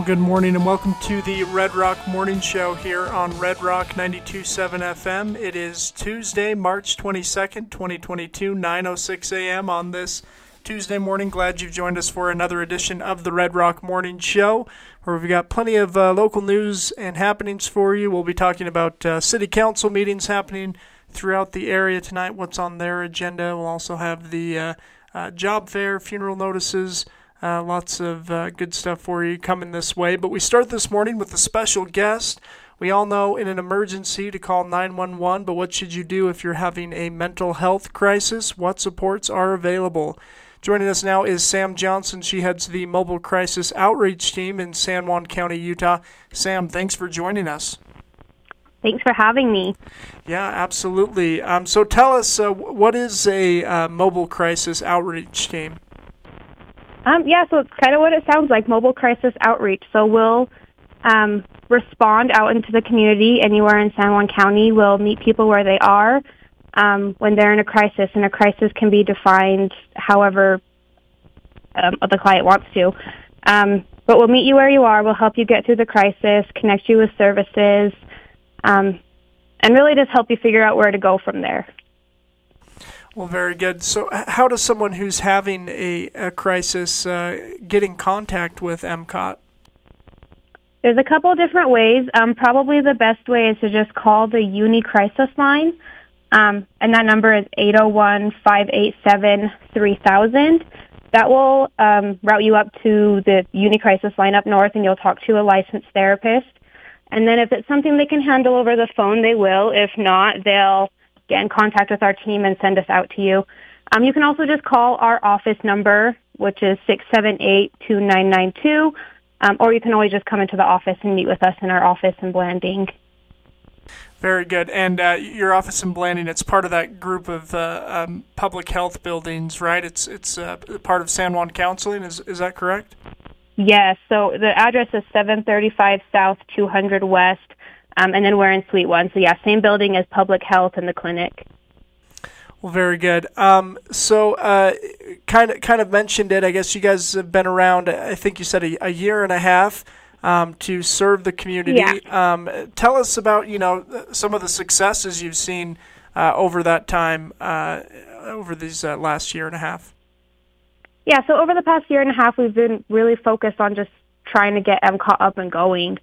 Well, good morning and welcome to the Red Rock Morning Show here on Red Rock 92.7 FM. It is Tuesday, March 22nd, 2022, 9:06 a.m. on this Tuesday morning. Glad you've joined us for another edition of the Red Rock Morning Show, where we've got plenty of local news and happenings for you. We'll be talking about city council meetings happening throughout the area tonight, what's on their agenda. We'll also have the job fair, funeral notices, lots of good stuff for you coming this way. But we start this morning with a special guest. We all know in an emergency to call 911, but what should you do if you're having a mental health crisis? What supports are available? Joining us now is Sam Johnson. She heads the Mobile Crisis Outreach Team in San Juan County, Utah. Sam, thanks for joining us. Thanks for having me. Yeah, absolutely. So tell us, what is a Mobile Crisis Outreach Team? So it's kind of what it sounds like, Mobile Crisis Outreach. So we'll respond out into the community anywhere in San Juan County. We'll meet people where they are when they're in a crisis, and a crisis can be defined however the client wants to. But we'll meet you where you are. We'll help you get through the crisis, connect you with services, and really just help you figure out where to go from there. Well, very good. So how does someone who's having a crisis get in contact with MCOT? There's a couple of different ways. Probably the best way is to just call the Uni Crisis line, and that number is 801-587-3000. That will route you up to the Uni Crisis line up north, and you'll talk to a licensed therapist. And then if it's something they can handle over the phone, they will. If not, they'll get in contact with our team and send us out to you. You can also just call our office number, which is 678-2992, or you can always just come into the office and meet with us in our office in Blanding. Very good. And your office in Blanding, it's part of that group of public health buildings, right? It's part of San Juan Counseling, is that correct? Yes. So the address is 735 South 200 West. And then we're in Suite 1. So, yeah, same building as Public Health and the clinic. Well, very good. So kind of mentioned it. I guess you guys have been around, I think you said a year and a half to serve the community. Yeah. Tell us about, some of the successes you've seen over that time, over these last year and a half. Yeah, so over the past year and a half, we've been really focused on just trying to get MCOT up and going.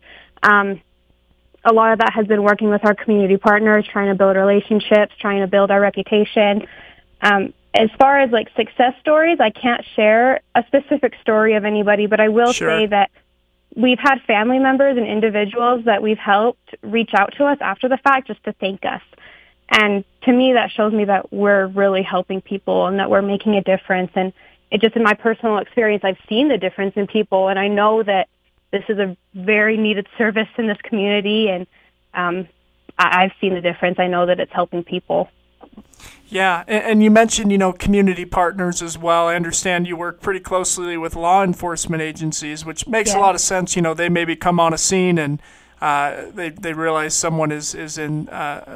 A lot of that has been working with our community partners, trying to build relationships, trying to build our reputation. As far as success stories, I can't share a specific story of anybody, but I will say that we've had family members and individuals that we've helped reach out to us after the fact just to thank us. And to me, that shows me that we're really helping people and that we're making a difference. And it just, in my personal experience, I've seen the difference in people, and I know that this is a very needed service in this community, and I've seen the difference. I know that it's helping people. Yeah, and you mentioned, community partners as well. I understand you work pretty closely with law enforcement agencies, which makes a lot of sense. They maybe come on a scene and they realize someone is in,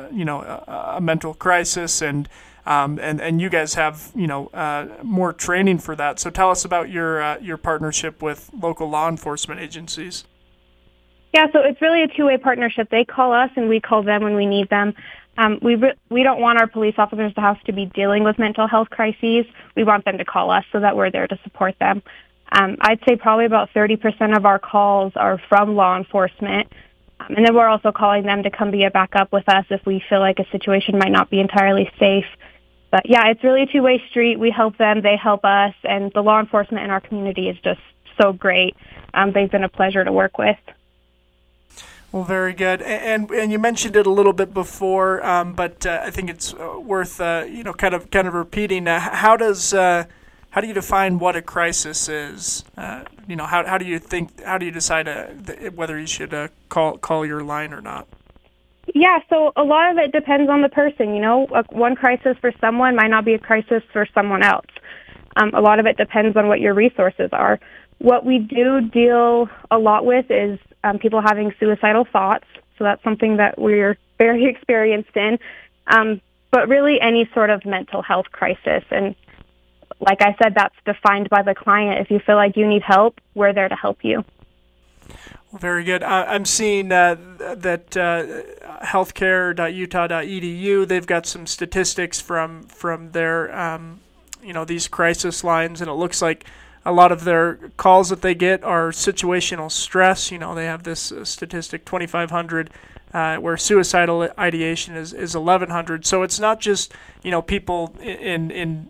a mental crisis, and you guys have, more training for that. So tell us about your partnership with local law enforcement agencies. Yeah, so it's really a two-way partnership. They call us and we call them when we need them. We don't want our police officers to have to be dealing with mental health crises. We want them to call us so that we're there to support them. I'd say probably about 30% of our calls are from law enforcement. And then we're also calling them to come be a backup with us if we feel like a situation might not be entirely safe. But yeah, it's really a two-way street. We help them, they help us, and the law enforcement in our community is just so great. They've been a pleasure to work with. Well, very good. And you mentioned it a little bit before, but I think it's worth kind of repeating. How do you define what a crisis is? How do you decide whether you should call your line or not? Yeah, so a lot of it depends on the person. One crisis for someone might not be a crisis for someone else. A lot of it depends on what your resources are. What we do deal a lot with is people having suicidal thoughts. So that's something that we're very experienced in. But really any sort of mental health crisis. And like I said, that's defined by the client. If you feel like you need help, we're there to help you. Very good. I'm seeing that healthcare.utah.edu, they've got some statistics from their these crisis lines, and it looks like a lot of their calls that they get are situational stress. They have this statistic 2,500, where suicidal ideation is 1,100. So it's not just people in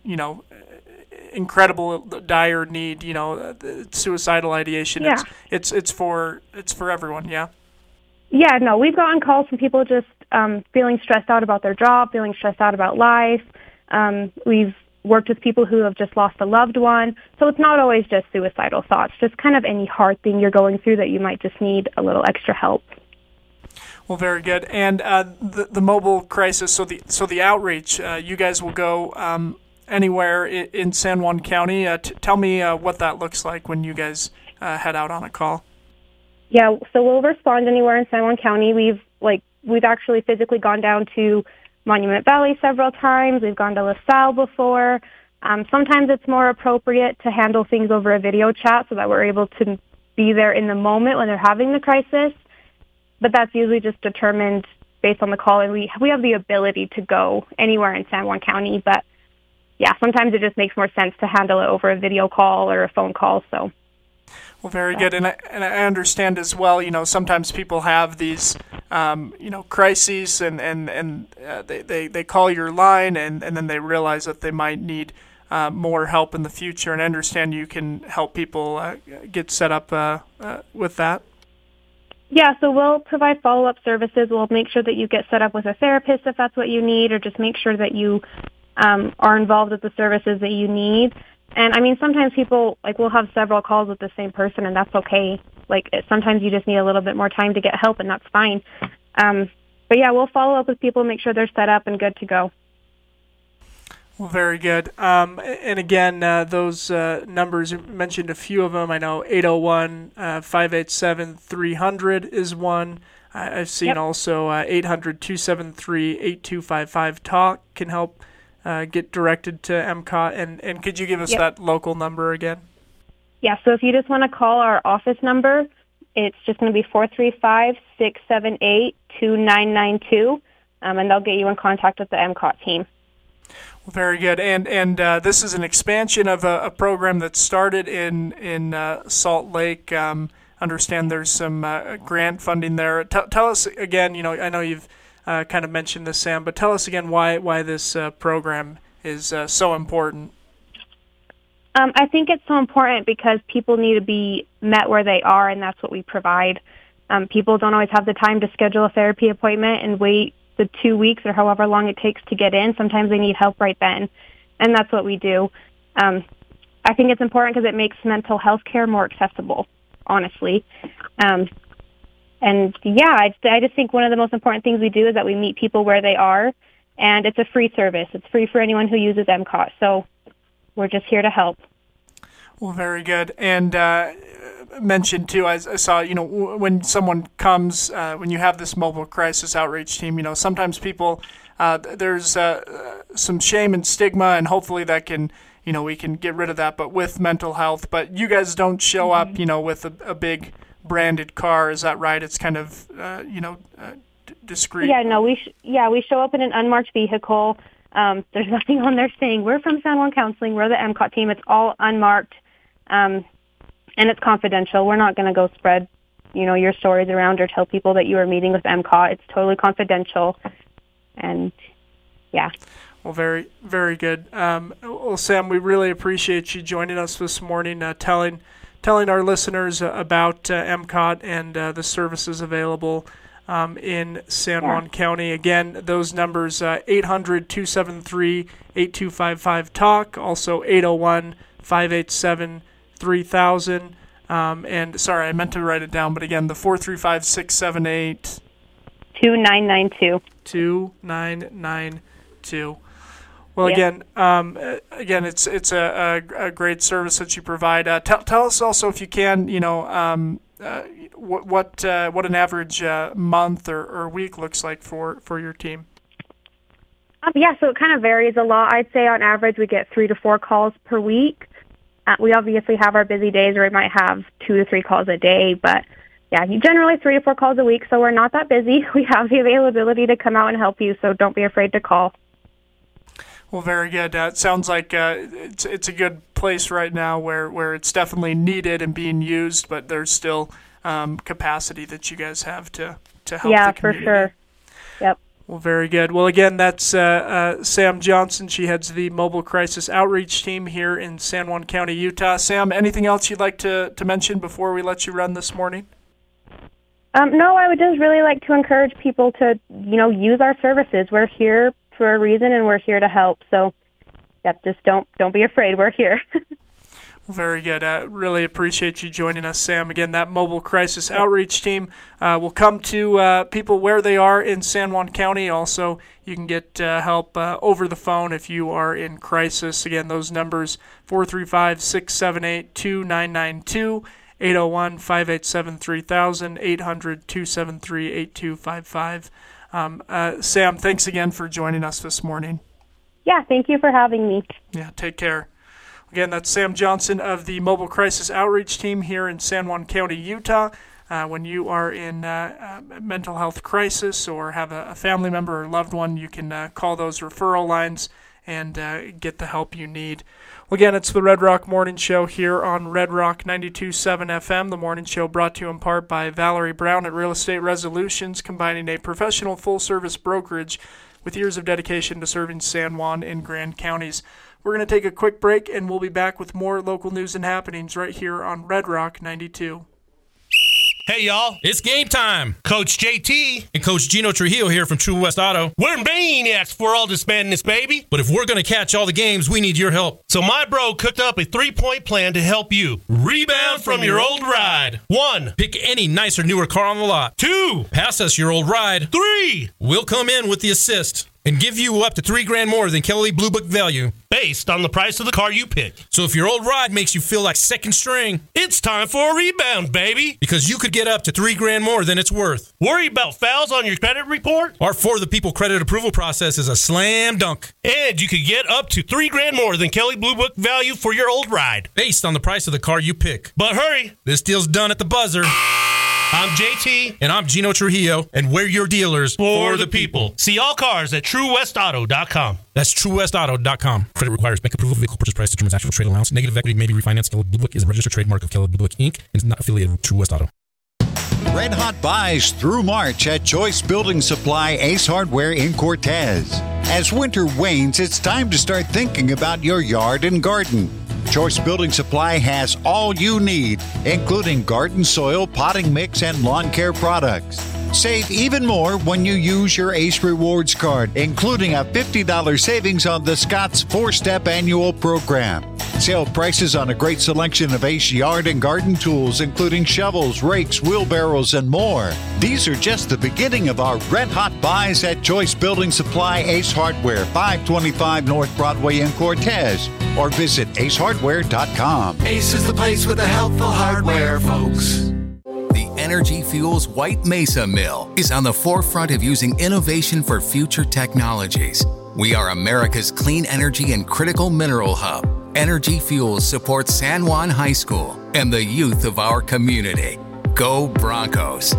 incredible dire need. Suicidal ideation. Yeah. It's for everyone. Yeah. Yeah, no, we've gotten calls from people just feeling stressed out about their job, feeling stressed out about life. We've worked with people who have just lost a loved one. So it's not always just suicidal thoughts, just kind of any hard thing you're going through that you might just need a little extra help. Well, very good. And the mobile crisis, so the outreach, you guys will go anywhere in San Juan County. Tell me what that looks like when you guys head out on a call. Yeah, so we'll respond anywhere in San Juan County. We've actually physically gone down to Monument Valley several times. We've gone to LaSalle before. Sometimes it's more appropriate to handle things over a video chat so that we're able to be there in the moment when they're having the crisis. But that's usually just determined based on the call, and we have the ability to go anywhere in San Juan County. But yeah, sometimes it just makes more sense to handle it over a video call or a phone call. So. Well, very good, and I understand as well. Sometimes people have these, crises, and they call your line, and then they realize that they might need more help in the future. And I understand you can help people get set up with that. Yeah, so we'll provide follow-up services. We'll make sure that you get set up with a therapist if that's what you need, or just make sure that you are involved with the services that you need. And I mean, sometimes people, we'll have several calls with the same person, and that's okay. Sometimes you just need a little bit more time to get help, and that's fine. But yeah, we'll follow up with people, make sure they're set up and good to go. Well, very good. And again, those numbers, you mentioned a few of them. I know 801-587-300 is one. I've seen also 800-273-8255 TALK can help get directed to MCOT. And could you give us that local number again? Yeah, so if you just want to call our office number, it's just going to be 435-678-2992, and they'll get you in contact with the MCOT team. Well, very good. And this is an expansion of a program that started in Salt Lake. Understand there's some grant funding there. Tell us again, I know you've kind of mentioned this, Sam, but tell us again why this program is so important. I think it's so important because people need to be met where they are, and that's what we provide. People don't always have the time to schedule a therapy appointment and wait the 2 weeks or however long it takes to get in. Sometimes they need help right then, and that's what we do. I think it's important because it makes mental health care more accessible, honestly. And yeah, I just think one of the most important things we do is that we meet people where they are, and it's a free service. It's free for anyone who uses MCOT, so we're just here to help. Well, very good. And mentioned too, I saw, when someone comes, when you have this mobile crisis outreach team, sometimes people, there's some shame and stigma, and hopefully that can, we can get rid of that, but with mental health. But you guys don't show up, with a big branded car. Is that right? It's kind of, discreet. Yeah, no, we show up in an unmarked vehicle. There's nothing on there saying we're from San Juan Counseling, we're the MCOT team. It's all unmarked, and it's confidential. We're not going to go spread, your stories around or tell people that you are meeting with MCOT. It's totally confidential, and yeah. Well, very, very good. Well, Sam, we really appreciate you joining us this morning, telling our listeners about MCOT and the services available in San Juan County. Again, those numbers, 800-273-8255 TALK, also 801-587-3000. And sorry, I meant to write it down, but again, the 435-678 2992. 2992. Well, again, it's a great service that you provide. Tell us also, if you can, what an average month or week looks like for your team. Yeah, so it kind of varies a lot. I'd say on average we get 3 to 4 calls per week. We obviously have our busy days where we might have 2 to 3 calls a day, but generally 3 to 4 calls a week, so we're not that busy. We have the availability to come out and help you, so don't be afraid to call. Well, very good. It sounds like it's a good place right now where it's definitely needed and being used, but there's still capacity that you guys have to help the community. Yeah, for sure. Yep. Well, very good. Well, again, that's Sam Johnson. She heads the Mobile Crisis Outreach Team here in San Juan County, Utah. Sam, anything else you'd like to mention before we let you run this morning? No, I would just really like to encourage people to, use our services. We're here for a reason, and we're here to help. So, just don't be afraid. We're here. Well, very good. Really appreciate you joining us, Sam. Again, that Mobile Crisis Outreach Team will come to people where they are in San Juan County. Also, you can get help over the phone if you are in crisis. Again, those numbers, 435-678-2992. 801-587-3000, 800-273-8255. Sam, thanks again for joining us this morning. Yeah, thank you for having me. Yeah, take care. Again, that's Sam Johnson of the Mobile Crisis Outreach Team here in San Juan County, Utah. When you are in mental health crisis or have a family member or loved one, you can call those referral lines and get the help you need. Well, again, it's the Red Rock Morning Show here on Red Rock 92.7 FM. The morning show brought to you in part by Valerie Brown at Real Estate Resolutions, combining a professional full-service brokerage with years of dedication to serving San Juan and Grand counties. We're going to take a quick break, and we'll be back with more local news and happenings right here on Red Rock 92. Hey, y'all. It's game time. Coach JT. And Coach Gino Trujillo here from True West Auto. We're maniacs for all this madness, baby. But if we're going to catch all the games, we need your help. So my bro cooked up a 3-point plan to help you. Rebound from your old ride. 1. Pick any nicer, newer car on the lot. 2. Pass us your old ride. 3. We'll come in with the assist and give you up to $3,000 more than Kelley Blue Book value. Based on the price of the car you pick. So if your old ride makes you feel like second string, it's time for a rebound, baby. Because you could get up to $3,000 more than it's worth. Worry about fouls on your credit report? Our For the People credit approval process is a slam dunk. And you could get up to $3,000 more than Kelley Blue Book value for your old ride. Based on the price of the car you pick. But hurry. This deal's done at the buzzer. I'm JT. And I'm Gino Trujillo. And we're your dealers for the people. See all cars at TrueWestAuto.com. That's TrueWestAuto.com. Credit requires bank approval. Vehicle purchase price determines actual trade allowance. Negative equity may be refinanced. Kelley Blue Book is a registered trademark of Kelley Blue Book, Inc. and is not affiliated with True West Auto. Red Hot buys through March at Choice Building Supply Ace Hardware in Cortez. As winter wanes, it's time to start thinking about your yard and garden. Choice Building Supply has all you need, including garden soil, potting mix, and lawn care products. Save even more when you use your ACE Rewards card, including a $50 savings on the Scott's 4-step annual program. Sale prices on a great selection of ACE yard and garden tools, including shovels, rakes, wheelbarrows, and more. These are just the beginning of our red-hot buys at Choice Building Supply Ace Hardware, 525 North Broadway in Cortez, or visit acehardware.com. Ace is the place with the helpful hardware, folks. The Energy Fuels White Mesa Mill is on the forefront of using innovation for future technologies. We are America's clean energy and critical mineral hub. Energy Fuels supports San Juan High School and the youth of our community. Go Broncos!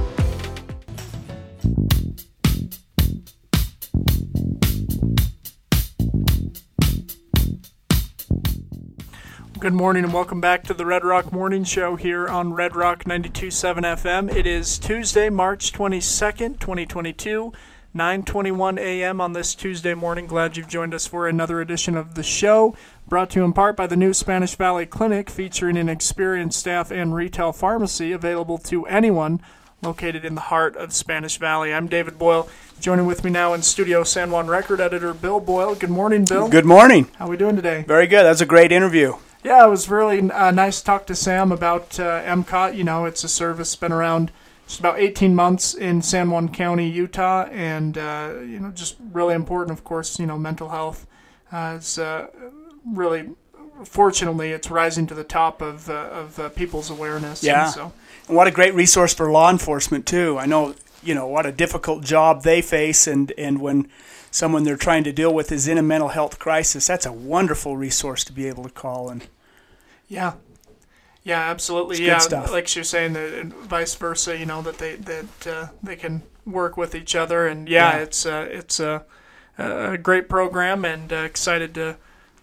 Good morning and welcome back to the Red Rock Morning Show here on Red Rock 92.7 FM. It is Tuesday, March 22nd, 2022, 9:21 a.m. on this Tuesday morning. Glad you've joined us for another edition of the show, brought to you in part by the new Spanish Valley Clinic, featuring an experienced staff and retail pharmacy available to anyone located in the heart of Spanish Valley. I'm David Boyle. Joining with me now in studio, San Juan Record editor Bill Boyle. Good morning, Bill. Good morning. How are we doing today? Very good. That's a great interview. Yeah, it was really nice to talk to Sam about MCOT. You know, it's a service that's been around just about 18 months in San Juan County, Utah, and, just really important, of course, mental health. It's really, fortunately, it's rising to the top of people's awareness. Yeah, and what a great resource for law enforcement, too. I know, what a difficult job they face, and when someone they're trying to deal with is in a mental health crisis, that's a wonderful resource to be able to call. And yeah, Yeah, absolutely. It's yeah, good stuff. Like she was saying, that vice versa. That they can work with each other, and it's a great program, and excited to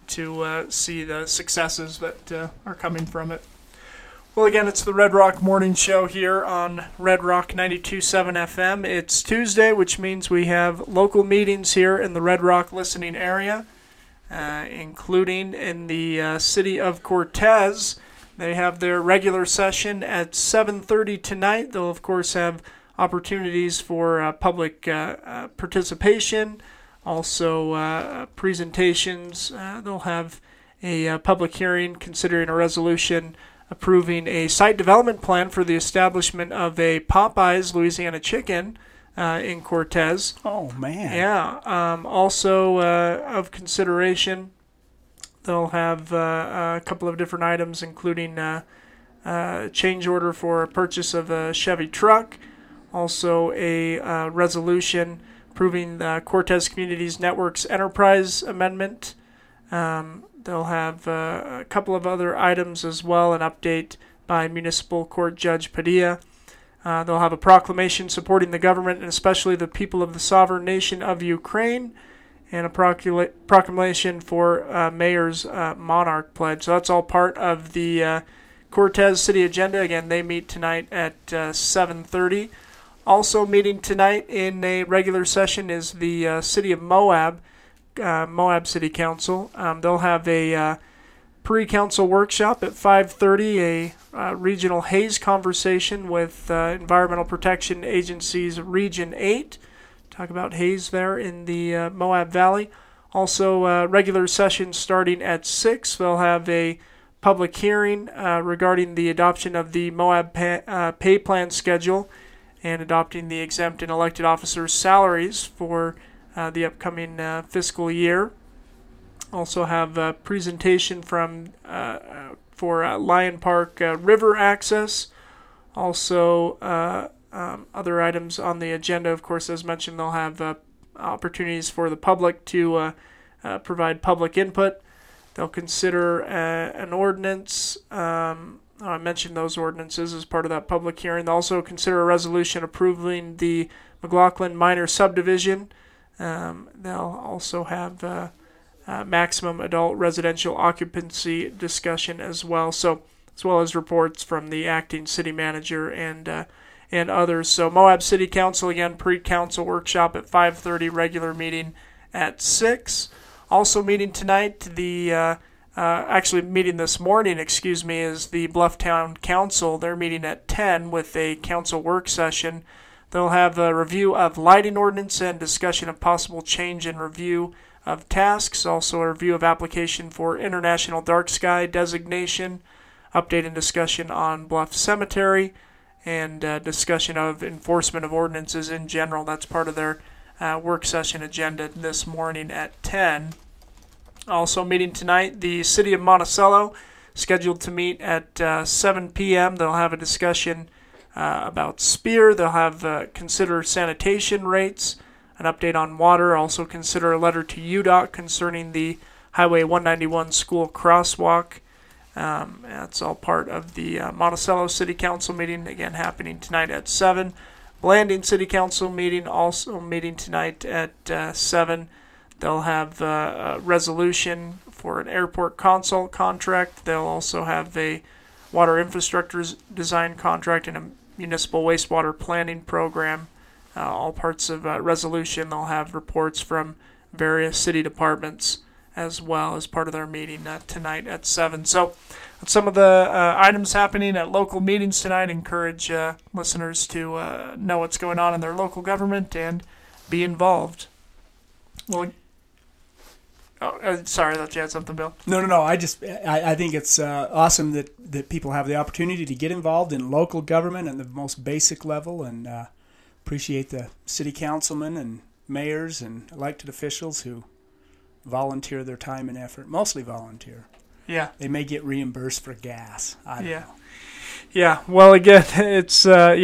see the successes that are coming from it. Well, again, it's the Red Rock Morning Show here on Red Rock 92.7 FM. It's Tuesday, which means we have local meetings here in the Red Rock listening area, including in the city of Cortez. They have their regular session at 7:30 tonight. They'll, of course, have opportunities for public participation, also presentations. They'll have a public hearing considering a resolution approving a site development plan for the establishment of a Popeyes Louisiana Chicken in Cortez. Oh, man. Yeah. Also of consideration, they'll have a couple of different items, including change order for a purchase of a Chevy truck, also a resolution approving the Cortez Communities Network's Enterprise Amendment. They'll have a couple of other items as well, an update by Municipal Court Judge Padilla. They'll have a proclamation supporting the government and especially the people of the sovereign nation of Ukraine, and a proclamation for Mayor's Monarch Pledge. So that's all part of the Cortez City agenda. Again, they meet tonight at 7:30. Also meeting tonight in a regular session is the City of Moab, Moab City Council. They'll have a pre-council workshop at 5:30, a regional haze conversation with Environmental Protection Agency's Region 8. Talk about haze there in the Moab Valley. Also, regular session starting at 6. They'll have a public hearing regarding the adoption of the Moab pay plan schedule and adopting the exempt and elected officers' salaries for the upcoming fiscal year. Also have a presentation from for Lion Park River access. Also, other items on the agenda, of course, as mentioned, they'll have opportunities for the public to provide public input. They'll consider an ordinance. I mentioned those ordinances as part of that public hearing. They'll also consider a resolution approving the McLaughlin Minor Subdivision. They'll also have maximum adult residential occupancy discussion as well. So, as well as reports from the acting city manager and others. So Moab City Council, again, pre-council workshop at 5:30, regular meeting at 6. Also meeting tonight, actually meeting this morning, is the Blufftown Council. They're meeting at 10 with a council work session. They'll have a review of lighting ordinance and discussion of possible change and review of tasks. Also a review of application for International Dark Sky designation, update and discussion on Bluff Cemetery, and discussion of enforcement of ordinances in general. That's part of their work session agenda this morning at 10. Also meeting tonight, the City of Monticello, scheduled to meet at 7 p.m. They'll have a discussion about SPEAR. They'll have consider sanitation rates, an update on water, also consider a letter to UDOT concerning the Highway 191 school crosswalk. That's all part of the Monticello City Council meeting, again happening tonight at 7. Blanding City Council meeting, also meeting tonight at 7. They'll have a resolution for an airport consult contract. They'll also have a water infrastructure design contract and a municipal wastewater planning program. All parts of resolution. They'll have reports from various city departments as well as part of their meeting tonight at 7. So that's some of the items happening at local meetings tonight. Encourage listeners to know what's going on in their local government and be involved. Well, sorry, I thought you had something, Bill. No. I think it's awesome that people have the opportunity to get involved in local government at the most basic level, and appreciate the city councilmen and mayors and elected officials who volunteer their time and effort, mostly volunteer. Yeah. They may get reimbursed for gas. I don't know. Yeah. Well, again, it's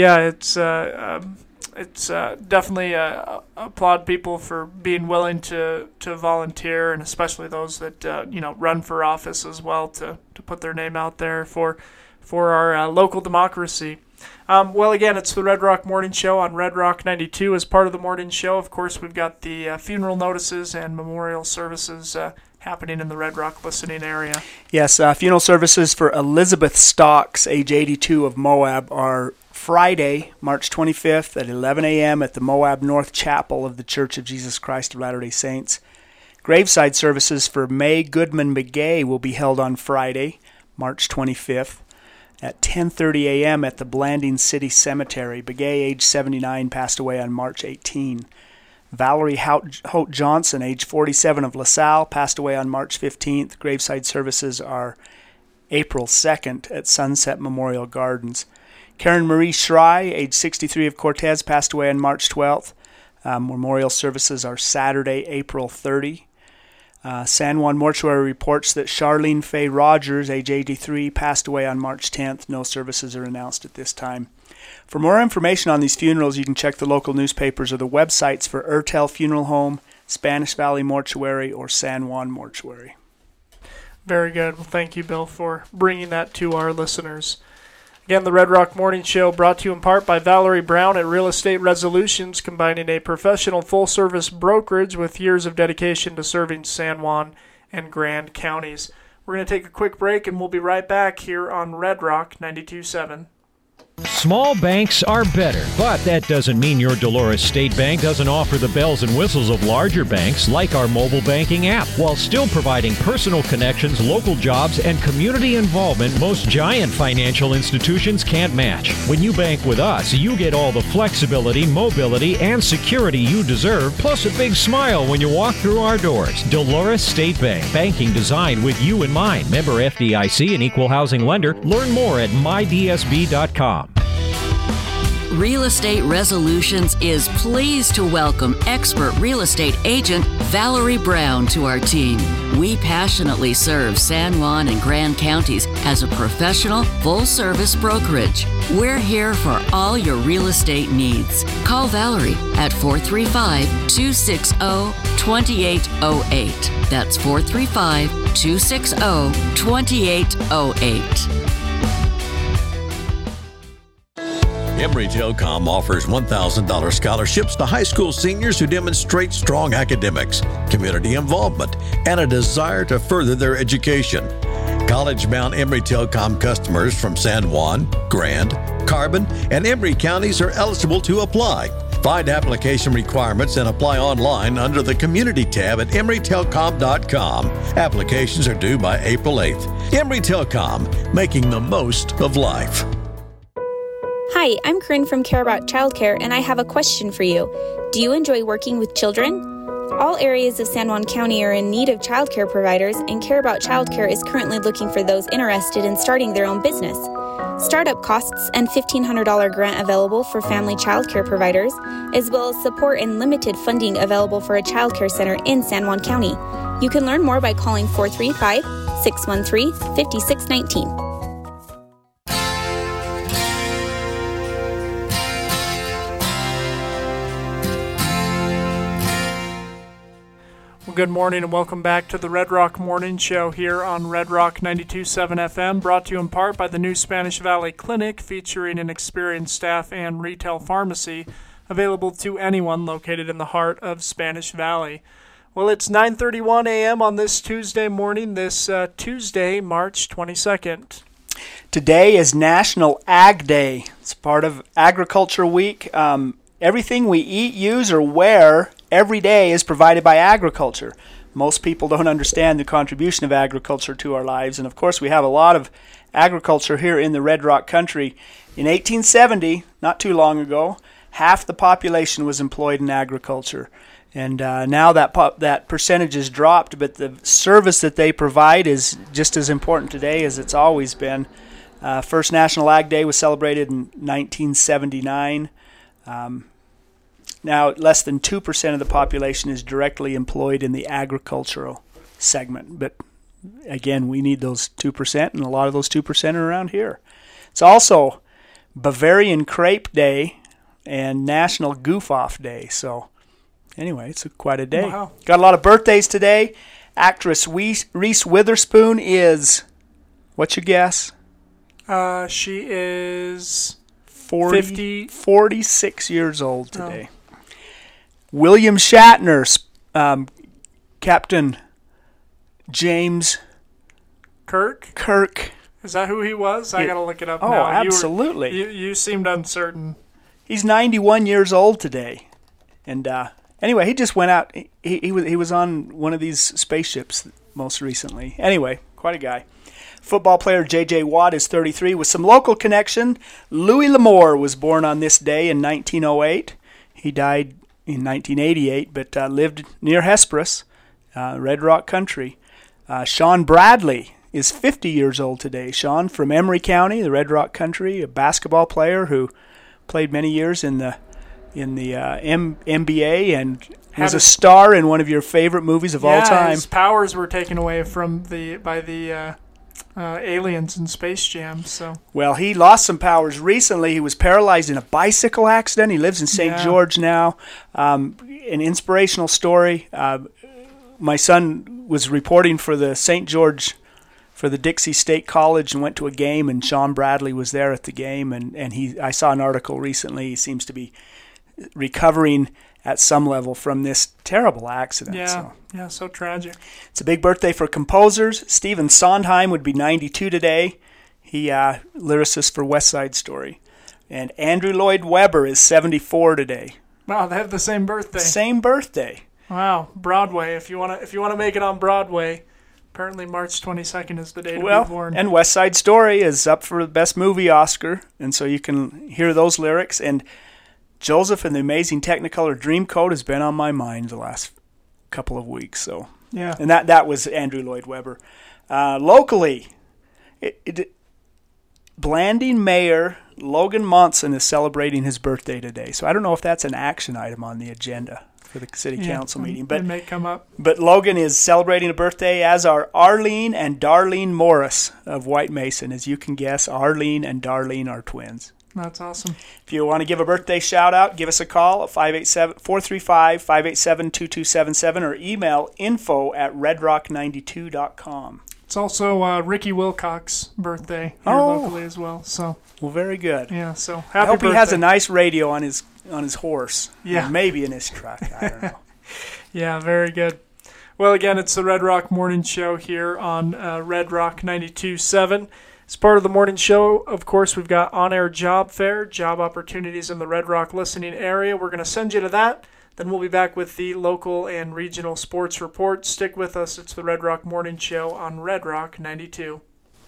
definitely applaud people for being willing to volunteer, and especially those that run for office as well to put their name out there for for our local democracy. Well, again, it's the Red Rock Morning Show on Red Rock 92. As part of the morning show, of course, we've got the funeral notices and memorial services happening in the Red Rock listening area. Yes, funeral services for Elizabeth Stocks, age 82 of Moab, are Friday, March 25th at 11 a.m. at the Moab North Chapel of the Church of Jesus Christ of Latter-day Saints. Graveside services for May Goodman McGay will be held on Friday, March 25th at 10:30 a.m. at the Blanding City Cemetery. Begay, age 79, passed away on March 18. Valerie Holt Johnson, age 47 of LaSalle, passed away on March 15th. Graveside services are April 2nd at Sunset Memorial Gardens. Karen Marie Schrei, age 63 of Cortez, passed away on March 12th. Memorial services are Saturday, April 30. San Juan Mortuary reports that Charlene Faye Rogers, age 83, passed away on March 10th. No services are announced at this time. For more information on these funerals, you can check the local newspapers or the websites for Ertel Funeral Home, Spanish Valley Mortuary, or San Juan Mortuary. Very good. Well, thank you, Bill, for bringing that to our listeners. Again, the Red Rock Morning Show brought to you in part by Valerie Brown at Real Estate Resolutions, combining a professional full-service brokerage with years of dedication to serving San Juan and Grand counties. We're going to take a quick break, and we'll be right back here on Red Rock 92.7. Small banks are better, but that doesn't mean your Dolores State Bank doesn't offer the bells and whistles of larger banks like our mobile banking app, while still providing personal connections, local jobs, and community involvement most giant financial institutions can't match. When you bank with us, you get all the flexibility, mobility, and security you deserve, plus a big smile when you walk through our doors. Dolores State Bank, banking designed with you in mind. Member FDIC, an equal housing lender. Learn more at mydsb.com. Real Estate Resolutions is pleased to welcome expert real estate agent Valerie Brown to our team. We passionately serve San Juan and Grand counties as a professional, full-service brokerage. We're here for all your real estate needs. Call Valerie at 435-260-2808. That's 435-260-2808. Emory Telecom offers $1,000 scholarships to high school seniors who demonstrate strong academics, community involvement, and a desire to further their education. College-bound Emory Telecom customers from San Juan, Grand, Carbon, and Emory counties are eligible to apply. Find application requirements and apply online under the Community tab at emorytelecom.com. Applications are due by April 8th. Emory Telecom, making the most of life. Hi, I'm Corinne from Care About Childcare, and I have a question for you. Do you enjoy working with children? All areas of San Juan County are in need of childcare providers, and Care About Childcare is currently looking for those interested in starting their own business. Startup costs and $1,500 grant available for family childcare providers, as well as support and limited funding available for a childcare center in San Juan County. You can learn more by calling 435-613-5619. Good morning and welcome back to the Red Rock Morning Show here on Red Rock 92.7 FM, brought to you in part by the new Spanish Valley Clinic, featuring an experienced staff and retail pharmacy available to anyone located in the heart of Spanish Valley. Well, it's 9:31 a.m. on this Tuesday morning, Tuesday, March 22nd. Today is National Ag Day. It's part of Agriculture Week. Everything we eat, use, or wear every day is provided by agriculture. Most people don't understand the contribution of agriculture to our lives, and of course we have a lot of agriculture here in the Red Rock country. In 1870, not too long ago, half the population was employed in agriculture, and now that percentage has dropped, but the service that they provide is just as important today as it's always been. First National Ag Day was celebrated in 1979. Now, less than 2% of the population is directly employed in the agricultural segment. But, again, we need those 2%, and a lot of those 2% are around here. It's also Bavarian Crepe Day and National Goof-Off Day. So, anyway, it's quite a day. Wow. Got a lot of birthdays today. Actress Reese Witherspoon is, what's your guess? She is 46 years old today. Oh. William Shatner, Captain James Kirk. Is that who he was? I got to look it up now. Oh, absolutely. You seemed uncertain. He's 91 years old today. And anyway, he just went out. He was on one of these spaceships most recently. Anyway, quite a guy. Football player J.J. Watt is 33. With some local connection, Louis L'Amour was born on this day in 1908. He died in 1988, but lived near Hesperus, Red Rock Country. Sean Bradley is 50 years old today. Sean from Emery County, the Red Rock Country, a basketball player who played many years in the NBA and was a star in one of your favorite movies of all time. His powers were taken away by the aliens in Space Jam. So well, he lost some powers recently. He was paralyzed in a bicycle accident. He lives in St. George now. An inspirational story. My son was reporting for the St. George, for the Dixie State College, and went to a game, and Sean Bradley was there at the game, and I saw an article recently. He seems to be recovering at some level from this terrible accident. Yeah, so tragic. It's a big birthday for composers. Stephen Sondheim would be 92 today. He lyricist for West Side Story. And Andrew Lloyd Webber is 74 today. Wow, they have the same birthday. Same birthday. Wow, Broadway. If you want to make it on Broadway, apparently March 22nd is the day to be born. And West Side Story is up for the Best Movie Oscar, and so you can hear those lyrics. And Joseph and the Amazing Technicolor Dreamcoat has been on my mind the last couple of weeks. So yeah, and that was Andrew Lloyd Webber. Locally, Blanding Mayor Logan Monson is celebrating his birthday today. So I don't know if that's an action item on the agenda for the city council meeting, but it may come up. But Logan is celebrating a birthday, as are Arlene and Darlene Morris of White Mason. As you can guess, Arlene and Darlene are twins. That's awesome. If you want to give a birthday shout out, give us a call at 435-587-2277 or email info@redrock92.com. It's also Ricky Wilcox's birthday here locally as well. So well, very good. Yeah, so happy I hope birthday. He has a nice radio on his horse. Yeah, or maybe in his truck. I don't know. Yeah, very good. Well, again, it's the Red Rock Morning Show here on Red Rock 92.7. As part of the morning show, of course, we've got on-air job fair, job opportunities in the Red Rock listening area. We're going to send you to that. Then we'll be back with the local and regional sports report. Stick with us. It's the Red Rock Morning Show on Red Rock 92.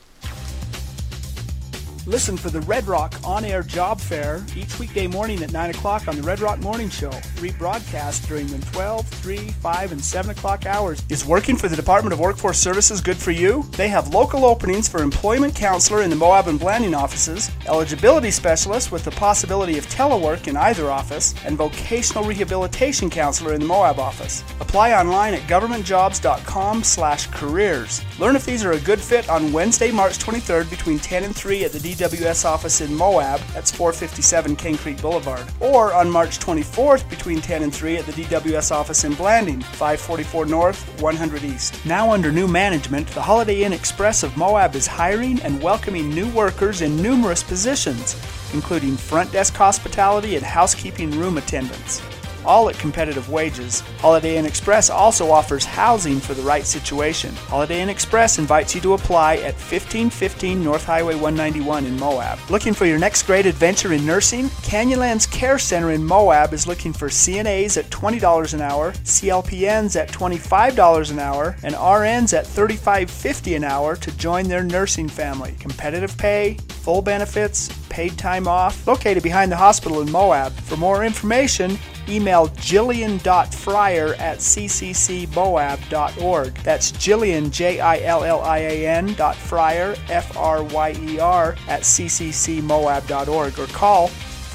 Listen for the Red Rock On-Air Job Fair each weekday morning at 9 o'clock on the Red Rock Morning Show. Rebroadcast during the 12, 3, 5, and 7 o'clock hours. Is working for the Department of Workforce Services good for you? They have local openings for employment counselor in the Moab and Blanding offices, eligibility specialist with the possibility of telework in either office, and vocational rehabilitation counselor in the Moab office. Apply online at governmentjobs.com/careers. Learn if these are a good fit on Wednesday, March 23rd between 10 and 3 at the DWS office in Moab, that's 457 King Creek Boulevard, or on March 24th between 10 and 3 at the DWS office in Blanding, 544 North, 100 East. Now under new management, the Holiday Inn Express of Moab is hiring and welcoming new workers in numerous positions, including front desk hospitality and housekeeping room attendants, all at competitive wages. Holiday Inn Express also offers housing for the right situation. Holiday Inn Express invites you to apply at 1515 North Highway 191 in Moab. Looking for your next great adventure in nursing? Canyonlands Care Center in Moab is looking for CNAs at $20 an hour, CLPNs at $25 an hour, and RNs at $35.50 an hour to join their nursing family. Competitive pay, full benefits, paid time off. Located behind the hospital in Moab. For more information, email Jillian.fryer@cccmoab.org. That's Jillian, JILLIAN.fryer, FRYER, @cccmoab.org, or call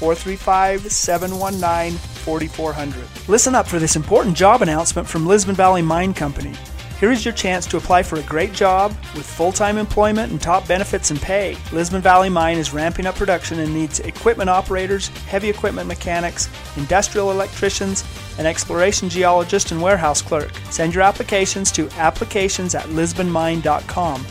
435-719-4400. Listen up for this important job announcement from Lisbon Valley Mine Company. Here is your chance to apply for a great job with full-time employment and top benefits and pay. Lisbon Valley Mine is ramping up production and needs equipment operators, heavy equipment mechanics, industrial electricians, an exploration geologist, and warehouse clerk. Send your applications to applications@lisbonmine.com.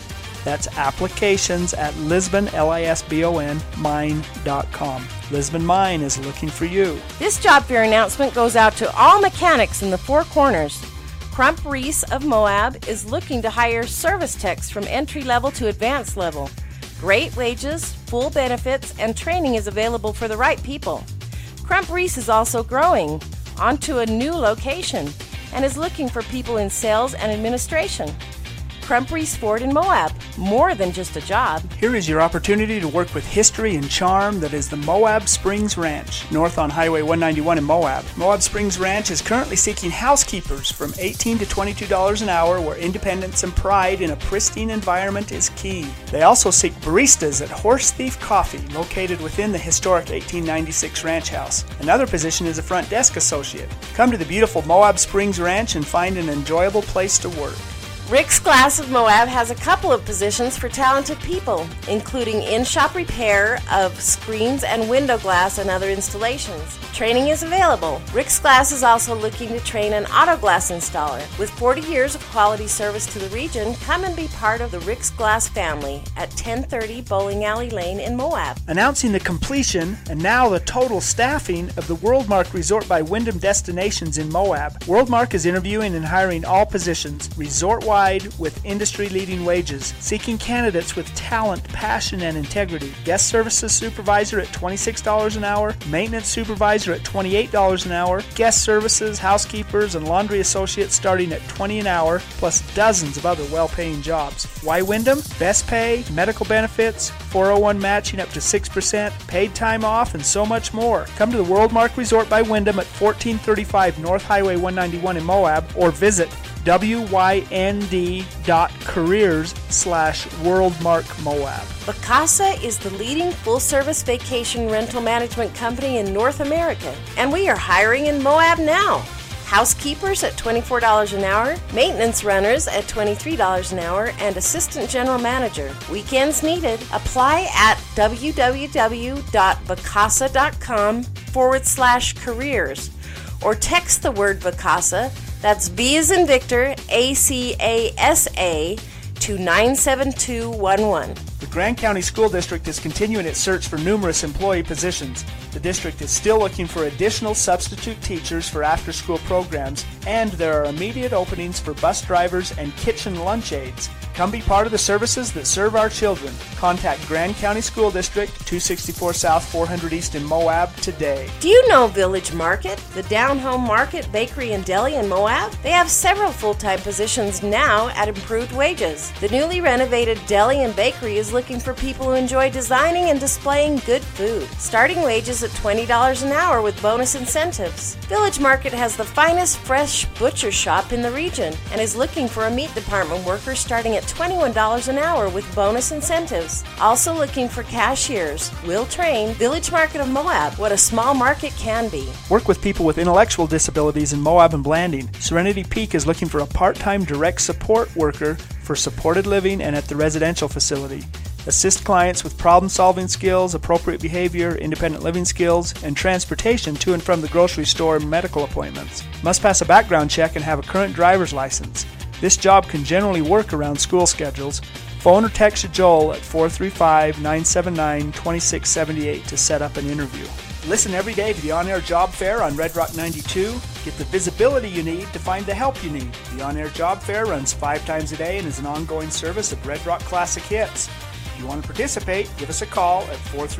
That's applications at Lisbon, Lisbon, mine.com. Lisbon Mine is looking for you. This job fair announcement goes out to all mechanics in the Four Corners. Crump Reese of Moab is looking to hire service techs from entry level to advanced level. Great wages, full benefits, and training is available for the right people. Crump Reese is also growing onto a new location and is looking for people in sales and administration. Crump Reese Ford in Moab, more than just a job. Here is your opportunity to work with history and charm that is the Moab Springs Ranch, north on Highway 191 in Moab. Moab Springs Ranch is currently seeking housekeepers from $18 to $22 an hour, where independence and pride in a pristine environment is key. They also seek baristas at Horse Thief Coffee, located within the historic 1896 ranch house. Another position is a front desk associate. Come to the beautiful Moab Springs Ranch and find an enjoyable place to work. Rick's Glass of Moab has a couple of positions for talented people, including in-shop repair of screens and window glass and other installations. Training is available. Rick's Glass is also looking to train an auto glass installer. With 40 years of quality service to the region, come and be part of the Rick's Glass family at 1030 Bowling Alley Lane in Moab. Announcing the completion and now the total staffing of the Worldmark Resort by Wyndham Destinations in Moab. Worldmark is interviewing and hiring all positions, resort-wide with industry-leading wages, seeking candidates with talent, passion, and integrity. Guest services supervisor at $26 an hour, maintenance supervisor at $28 an hour, guest services, housekeepers, and laundry associates starting at $20 an hour, plus dozens of other well-paying jobs. Why Wyndham? Best pay, medical benefits, 401 matching up to 6%, paid time off, and so much more. Come to the Worldmark Resort by Wyndham at 1435 North Highway 191 in Moab, or visit wynd.careers/WorldmarkMoab. Vacasa is the leading full-service vacation rental management company in North America, and we are hiring in Moab now. Housekeepers at $24 an hour, maintenance runners at $23 an hour, and assistant general manager. Weekends needed. Apply at www.vacasa.com/careers or text the word Vacasa, that's V as in Victor, ACASA, to 97211. The Grand County School District is continuing its search for numerous employee positions. The district is still looking for additional substitute teachers for after-school programs, and there are immediate openings for bus drivers and kitchen lunch aides. Come be part of the services that serve our children. Contact Grand County School District, 264 South, 400 East in Moab today. Do you know Village Market, the down-home market, bakery, and deli in Moab? They have several full-time positions now at improved wages. The newly renovated deli and bakery is looking for people who enjoy designing and displaying good food. Starting wages at $20 an hour with bonus incentives. Village Market has the finest fresh butcher shop in the region and is looking for a meat department worker starting at $21 an hour with bonus incentives. Also looking for cashiers. Will train. Village Market of Moab. What a small market can be. Work with people with intellectual disabilities in Moab and Blanding. Serenity Peak is looking for a part-time direct support worker for supported living and at the residential facility. Assist clients with problem-solving skills, appropriate behavior, independent living skills, and transportation to and from the grocery store and medical appointments. Must pass a background check and have a current driver's license. This job can generally work around school schedules. Phone or text Joel at 435-979-2678 to set up an interview. Listen every day to the On-Air Job Fair on Red Rock 92. Get the visibility you need to find the help you need. The On-Air Job Fair runs 5 times a day and is an ongoing service of Red Rock Classic Hits. If you want to participate, give us a call at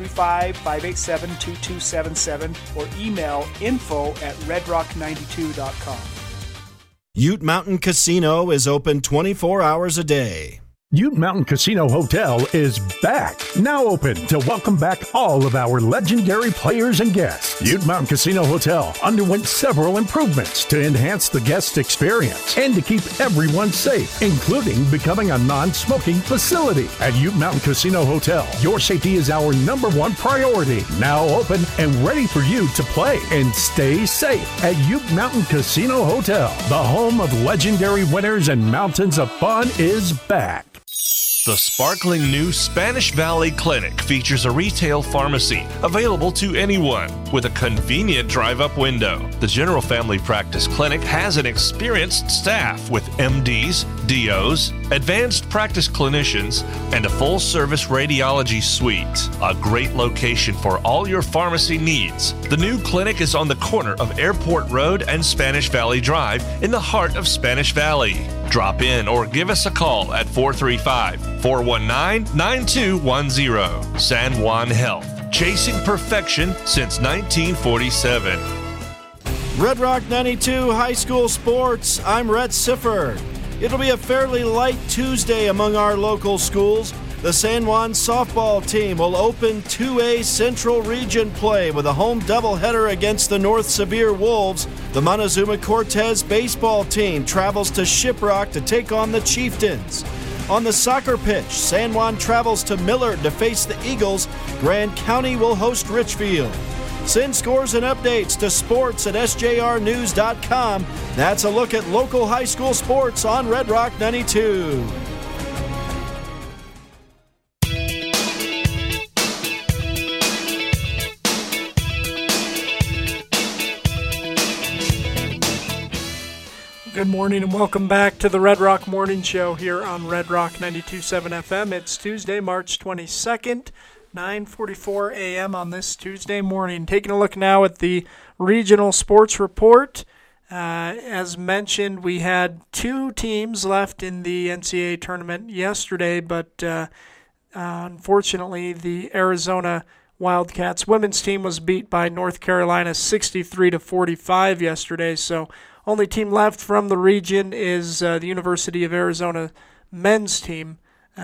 435-587-2277 or email info@redrock92.com. Ute Mountain Casino is open 24 hours a day. Ute Mountain Casino Hotel is back, now open to welcome back all of our legendary players and guests. Ute Mountain Casino Hotel underwent several improvements to enhance the guest experience and to keep everyone safe, including becoming a non-smoking facility. At Ute Mountain Casino Hotel, your safety is our #1 priority. Now open and ready for you to play and stay safe at Ute Mountain Casino Hotel. The home of legendary winners and mountains of fun is back. The sparkling new Spanish Valley Clinic features a retail pharmacy available to anyone with a convenient drive-up window. The General Family Practice Clinic has an experienced staff with MDs, DOs, advanced practice clinicians, and a full-service radiology suite. A great location for all your pharmacy needs. The new clinic is on the corner of Airport Road and Spanish Valley Drive in the heart of Spanish Valley. Drop in or give us a call at 435-419-9210. San Juan Health, chasing perfection since 1947. Red Rock 92 High School Sports, I'm Rhett Siffer. It'll be a fairly light Tuesday among our local schools. The San Juan softball team will open 2A Central Region play with a home doubleheader against the North Sevier Wolves. The Montezuma Cortez baseball team travels to Shiprock to take on the Chieftains. On the soccer pitch, San Juan travels to Millard to face the Eagles. Grand County will host Richfield. Send scores and updates to sports at sjrnews.com. That's a look at local high school sports on Red Rock 92. Good morning and welcome back to the Red Rock Morning Show here on Red Rock 92.7 FM. It's Tuesday, March 22nd. 9:44 a.m. on this Tuesday morning. Taking a look now at the regional sports report. As mentioned, we had 2 teams left in the NCAA tournament yesterday, but unfortunately the Arizona Wildcats women's team was beat by North Carolina 63-45 yesterday. So only team left from the region is the University of Arizona men's team,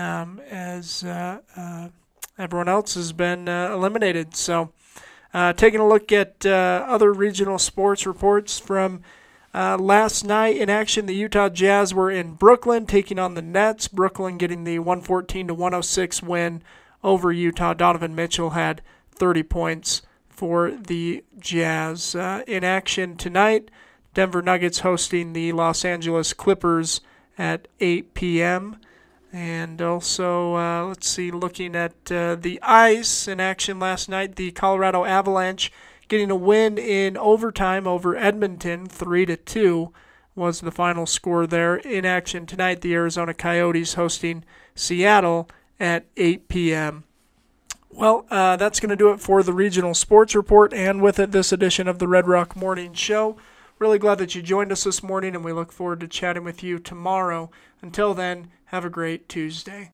everyone else has been eliminated. So taking a look at other regional sports reports from last night in action, the Utah Jazz were in Brooklyn taking on the Nets. Brooklyn getting the 114-106 win over Utah. Donovan Mitchell had 30 points for the Jazz. In action tonight, Denver Nuggets hosting the Los Angeles Clippers at 8 p.m., and also, let's see, looking at the ice in action last night, the Colorado Avalanche getting a win in overtime over Edmonton, 3-2 was the final score there. In action tonight, the Arizona Coyotes hosting Seattle at 8 p.m. Well, that's going to do it for the regional sports report, and with it, this edition of the Red Rock Morning Show. Really glad that you joined us this morning, and we look forward to chatting with you tomorrow. Until then, have a great Tuesday.